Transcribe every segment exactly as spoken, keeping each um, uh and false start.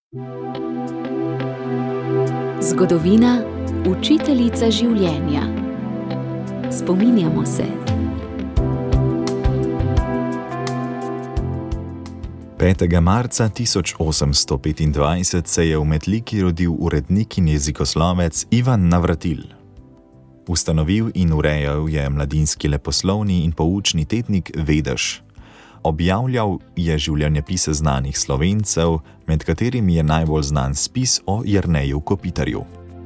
Zgodovina, učiteljica življenja. Spominjamo se. petega marca tisoč osemsto petindvajset se je v Metliki rodil urednik in jezikoslovec Ivan Navratil. Ustanovil in urejal je mladinski leposlovni in poučni tednik Vedež. Objavljal je življenjepise znanih Slovencev, med katerimi je najbolj znan spis o Jerneju Kopitarju.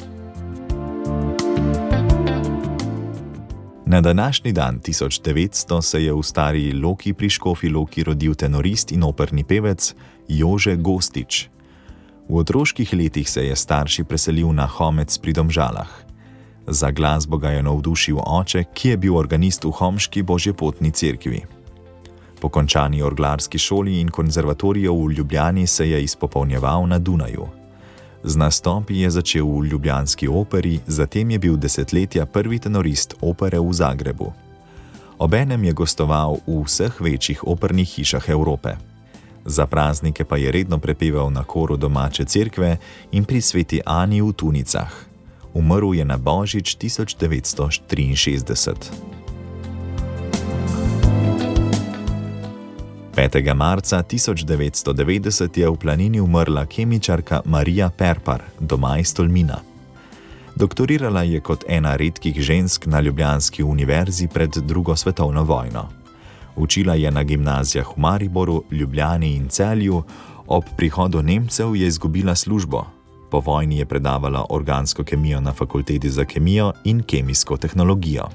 Na današnji dan tisoč devetsto se je v Stari Loki pri Škofji Loki rodil tenorist in operni pevec Jože Gostič. V otroških letih se je starši preselil na Homec pri Domžalah. Za glasbo ga je navdušil oče, ki je bil organist v homški božjepotni cerkvi. Po končani orglarski šoli in konzervatoriju v Ljubljani se je izpopolnjeval na Dunaju. Z nastopi je začel v ljubljanski operi, zatem je bil desetletja prvi tenorist opere v Zagrebu. Obenem je gostoval v vseh večjih opernih hišah Evrope. Za praznike pa je redno prepeval na koru domače cerkve in pri Sveti Ani v Tunicah. Umrl je na Božič tisoč devetsto triinšestdeset. petega marca tisoč devetsto devetdeset je v Planini umrla kemičarka Marija Perpar, doma iz Tolmina. Doktorirala je kot ena redkih žensk na Ljubljanski univerzi pred drugo svetovno vojno. Učila je na gimnazijah v Mariboru, Ljubljani in Celju, ob prihodu Nemcev je izgubila službo. Po vojni je predavala organsko kemijo na fakulteti za kemijo in kemijsko tehnologijo.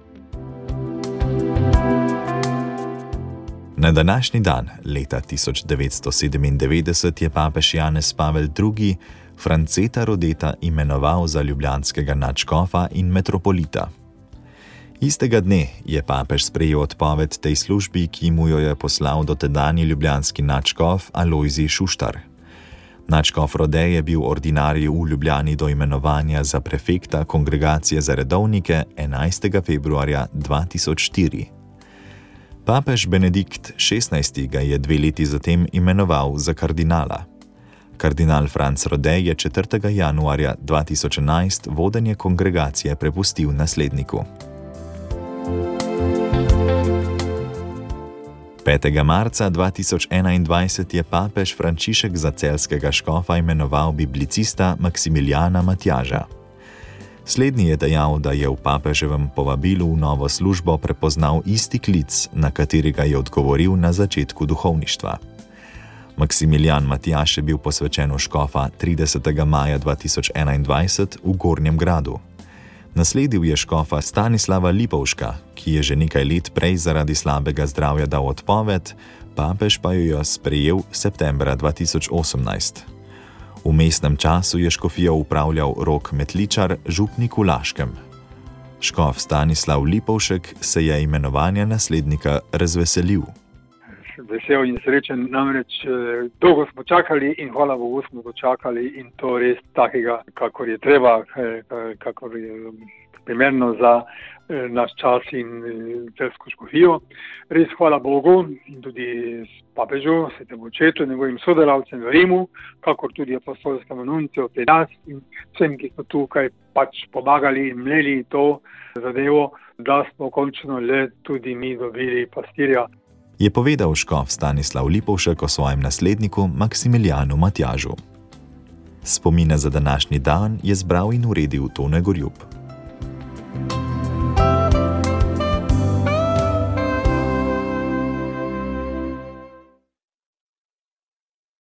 Na današnji dan, leta tisoč devetsto sedemindevetdeset, je papež Janez Pavel drugi. Franceta Rodeta imenoval za ljubljanskega nadškofa in metropolita. Istega dne je papež sprejel odpoved tej službi, ki mu jo je poslal dotedanji ljubljanski nadškof Alojzij Šuštar. Nadškof Rode je bil ordinarij v Ljubljani do imenovanja za prefekta Kongregacije za redovnike enajstega februarja dva tisoč štiri. Papež Benedikt šestnajsti. ga je dve leti zatem imenoval za kardinala. Kardinal Franc Rode je četrtega januarja dva tisoč enajst vodenje kongregacije prepustil nasledniku. petega marca dva tisoč enaindvajset je papež Frančišek za celjskega škofa imenoval biblicista Maksimilijana Matjaža. Slednji je dejal, da je v papeževem povabilu v novo službo prepoznal isti klic, na katerega je odgovoril na začetku duhovništva. Maksimilijan Matjaž je bil posvečen v škofa tridesetega maja dva tisoč enaindvajset v Gornjem Gradu. Nasledil je škofa Stanislava Lipovška, ki je že nekaj let prej zaradi slabega zdravja dal odpoved, papež pa jo je sprejel septembra dva tisoč osemnajst. V mestnem času je škofijo upravljal Rok Metličar, župnik v Laškem. Škof Stanislav Lipovšek se je imenovanja naslednika razveselil. Vesel in srečen, namreč dolgo smo čakali in hvala Bogu smo dočakali in to res takega, kakor je treba, kakor je primerno za naš čas in celjsko škofijo. Res hvala Bogu in tudi papežu, svetemu očetu, njegovim sodelavcem v Rimu, kakor tudi apostolskemu nunciju pri nas in vsem, ki smo tukaj pač pomagali in mleli to zadevo, da smo končno le tudi mi dobili pastirja. Je povedal škof Stanislav Lipovšek o svojem nasledniku Maksimilijanu Matjažu. Spomine za današnji dan je zbral in uredil Tone Gorjup.